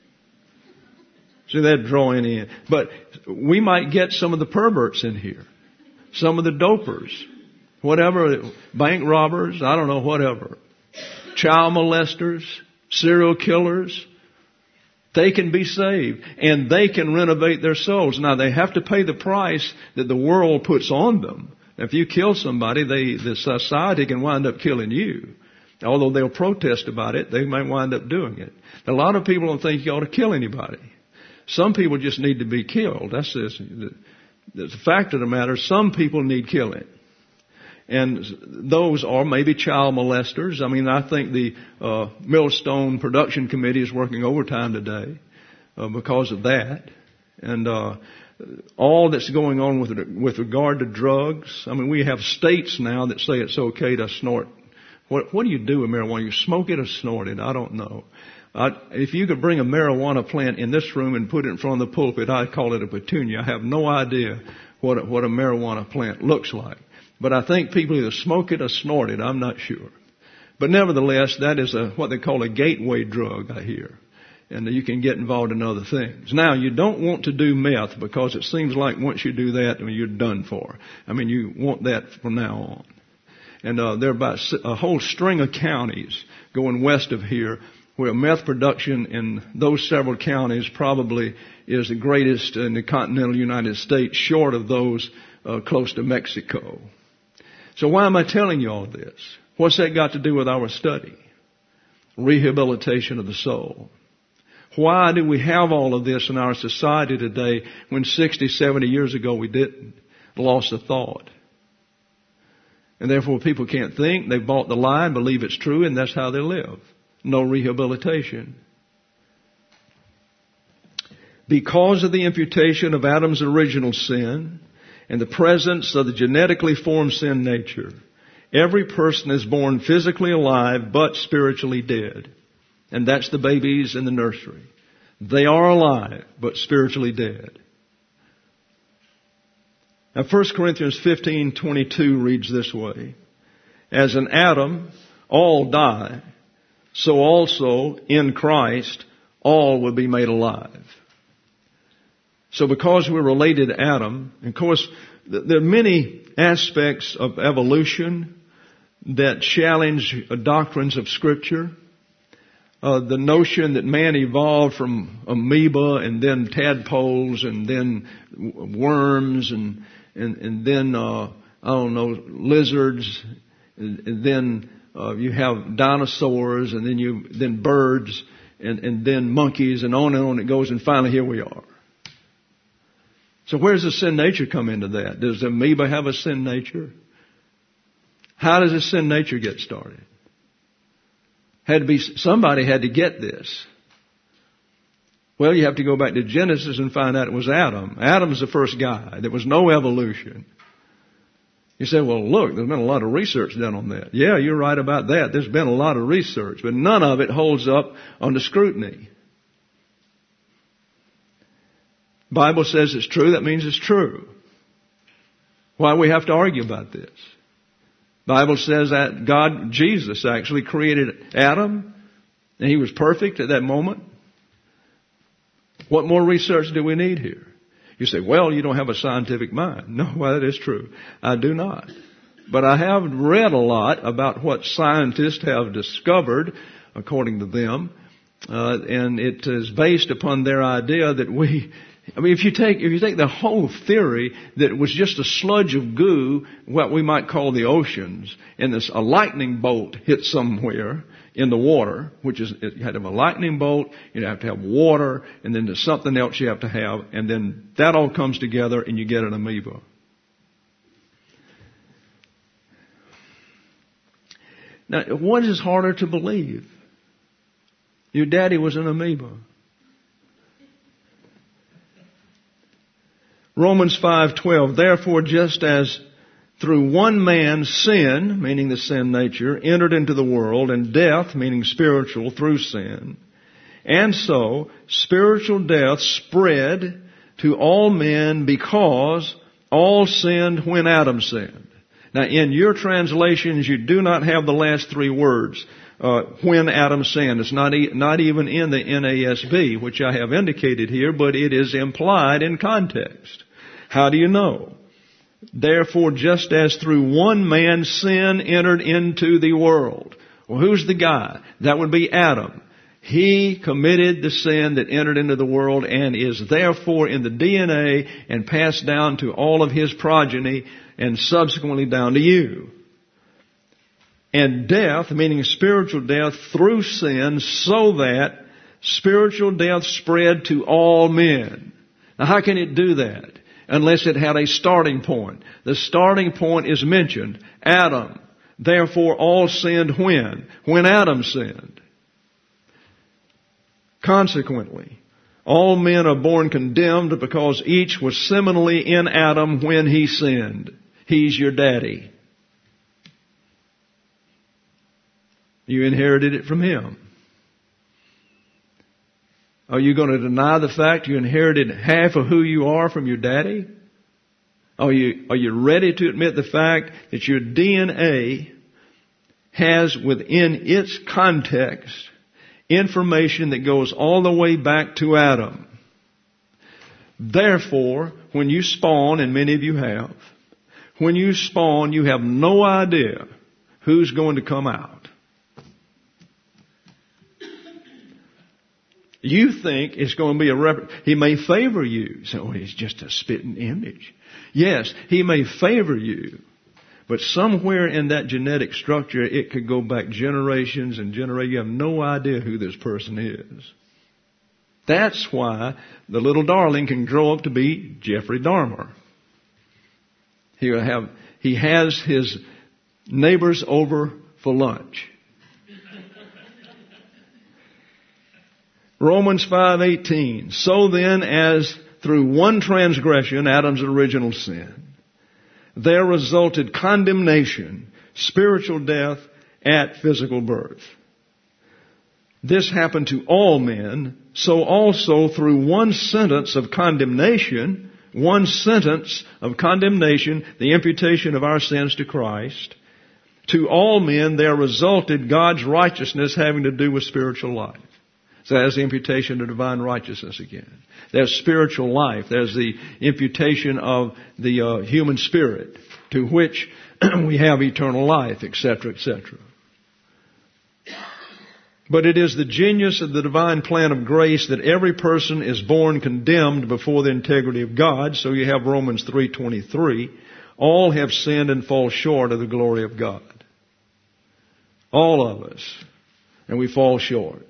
S1: See, that'd draw any in. But we might get some of the perverts in here. Some of the dopers, whatever, bank robbers, I don't know, whatever. Child molesters, serial killers. They can be saved, and they can renovate their souls. Now, they have to pay the price that the world puts on them. If you kill somebody, the society can wind up killing you. Although they'll protest about it, they might wind up doing it. A lot of people don't think you ought to kill anybody. Some people just need to be killed. That's the fact of the matter. Some people need killing. And those are maybe child molesters. I mean, I think the Millstone Production Committee is working overtime today because of that. And all that's going on with regard to drugs. I mean, we have states now that say it's okay to snort. What do you do with marijuana? You smoke it or snort it? I don't know. If you could bring a marijuana plant in this room and put it in front of the pulpit, I'd call it a petunia. I have no idea what a marijuana plant looks like. But I think people either smoke it or snort it. I'm not sure. But nevertheless, that is what they call a gateway drug, I hear. And you can get involved in other things. Now, you don't want to do meth because it seems like once you do that, you're done for. I mean, you want that from now on. And there are about a whole string of counties going west of here where meth production in those several counties probably is the greatest in the continental United States, short of those close to Mexico. So why am I telling you all this? What's that got to do with our study? Rehabilitation of the soul. Why do we have all of this in our society today when 60, 70 years ago we didn't? Loss of thought. And therefore people can't think. They've bought the lie and believe it's true, and that's how they live. No rehabilitation. Because of the imputation of Adam's original sin and the presence of the genetically formed sin nature, every person is born physically alive but spiritually dead. And that's the babies in the nursery. They are alive but spiritually dead. Now 1 Corinthians 15:22 reads this way. As in Adam all die, so also in Christ all will be made alive. So because we're related to Adam, and of course there are many aspects of evolution that challenge doctrines of Scripture. The notion that man evolved from amoeba and then tadpoles and then worms and then lizards, and then you have dinosaurs, and then birds, and then monkeys, and on it goes, and finally here we are. So where does the sin nature come into that? Does the amoeba have a sin nature? How does the sin nature get started? Somebody had to get this. Well, you have to go back to Genesis and find out it was Adam. Adam's the first guy. There was no evolution. You say, well, look, there's been a lot of research done on that. Yeah, you're right about that. There's been a lot of research, but none of it holds up under scrutiny. Bible says it's true, that means it's true. Why do we have to argue about this? Bible says that Jesus actually created Adam, and he was perfect at that moment. What more research do we need here? You say, well, you don't have a scientific mind. No, well, that is true. I do not. But I have read a lot about what scientists have discovered, according to them, and it is based upon their idea that if you take the whole theory that it was just a sludge of goo, what we might call the oceans, and a lightning bolt hit somewhere in the water, you had to have a lightning bolt, you have to have water, and then there's something else you have to have, and then that all comes together and you get an amoeba. Now, what is harder to believe? Your daddy was an amoeba. Romans 5:12, therefore just as through one man sin, meaning the sin nature, entered into the world, and death, meaning spiritual, through sin, and so spiritual death spread to all men because all sinned when Adam sinned. Now in your translations you do not have the last three words, when Adam sinned. It's not even in the NASB, which I have indicated here, but it is implied in context. How do you know? Therefore, just as through one man sin entered into the world. Well, who's the guy? That would be Adam. He committed the sin that entered into the world and is therefore in the DNA and passed down to all of his progeny and subsequently down to you. and death, meaning spiritual death through sin, so that spiritual death spread to all men. Now how can it do that? Unless it had a starting point. The starting point is mentioned, Adam. Therefore all sinned when? When Adam sinned. Consequently, all men are born condemned because each was seminally in Adam when he sinned. He's your daddy. You inherited it from him. Are you going to deny the fact you inherited half of who you are from your daddy? Are you ready to admit the fact that your DNA has within its context information that goes all the way back to Adam? Therefore, when you spawn, and many of you have, when you spawn, you have no idea who's going to come out. You think it's going to be he may favor you. So he's just a spitting image. Yes, he may favor you. But somewhere in that genetic structure, it could go back generations and generations. You have no idea who this person is. That's why the little darling can grow up to be Jeffrey Dahmer. He has his neighbors over for lunch. Romans 5:18. So then, as through one transgression, Adam's original sin, there resulted condemnation, spiritual death at physical birth. This happened to all men, so also through one sentence of condemnation, the imputation of our sins to Christ, to all men there resulted God's righteousness having to do with spiritual life. So there's the imputation of divine righteousness again. There's spiritual life. There's the imputation of the human spirit to which we have eternal life, etc., etc. But it is the genius of the divine plan of grace that every person is born condemned before the integrity of God. So you have Romans 3:23. All have sinned and fall short of the glory of God. All of us. And we fall short.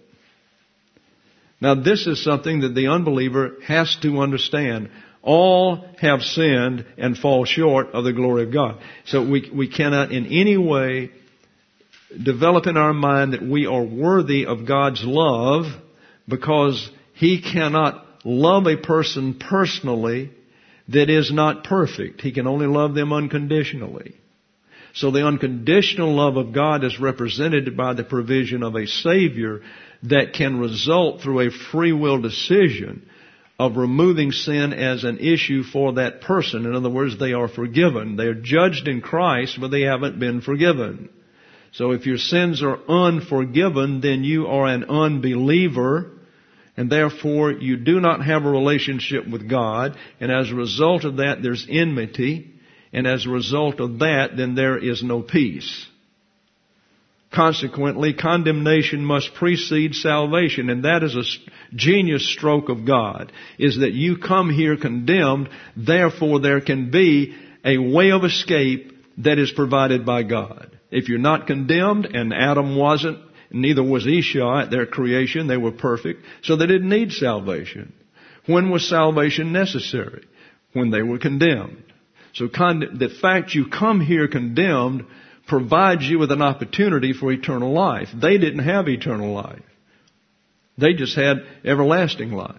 S1: Now this is something that the unbeliever has to understand. All have sinned and fall short of the glory of God. So we cannot in any way develop in our mind that we are worthy of God's love, because He cannot love a person personally that is not perfect. He can only love them unconditionally. So the unconditional love of God is represented by the provision of a Savior that can result through a free will decision of removing sin as an issue for that person. In other words, they are forgiven. They are judged in Christ, but they haven't been forgiven. So if your sins are unforgiven, then you are an unbeliever, and therefore you do not have a relationship with God, and as a result of that there's enmity, and as a result of that then there is no peace. Consequently, condemnation must precede salvation, and that is a genius stroke of God, is that you come here condemned, therefore there can be a way of escape that is provided by God. If you're not condemned, and Adam wasn't, neither was Esau at their creation, they were perfect, so they didn't need salvation. When was salvation necessary? When they were condemned. So the fact you come here condemned provides you with an opportunity for eternal life. They didn't have eternal life. They just had everlasting life.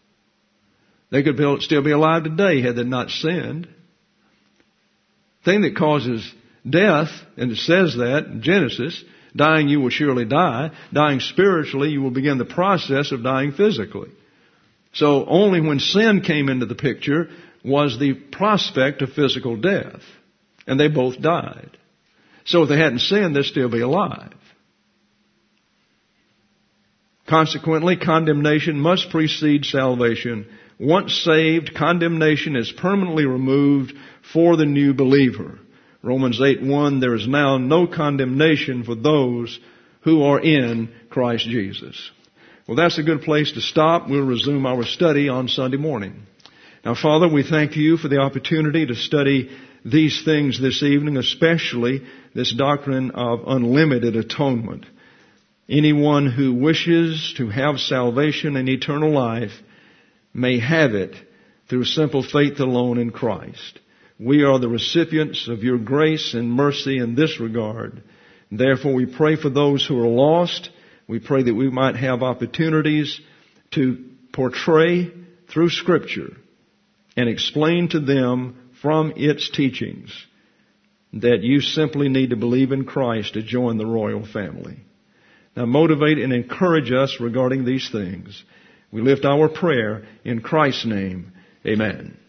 S1: They could still be alive today had they not sinned. The thing that causes death, and it says that in Genesis, dying you will surely die. Dying spiritually, you will begin the process of dying physically. So only when sin came into the picture was the prospect of physical death. And they both died. So if they hadn't sinned, they'd still be alive. Consequently, condemnation must precede salvation. Once saved, condemnation is permanently removed for the new believer. Romans 8:1, there is now no condemnation for those who are in Christ Jesus. Well, that's a good place to stop. We'll resume our study on Sunday morning. Now, Father, we thank you for the opportunity to study these things this evening, especially this doctrine of unlimited atonement. Anyone who wishes to have salvation and eternal life may have it through simple faith alone in Christ. We are the recipients of your grace and mercy in this regard. Therefore, we pray for those who are lost. We pray that we might have opportunities to portray through Scripture and explain to them from its teachings that you simply need to believe in Christ to join the royal family. Now motivate and encourage us regarding these things. We lift our prayer in Christ's name. Amen.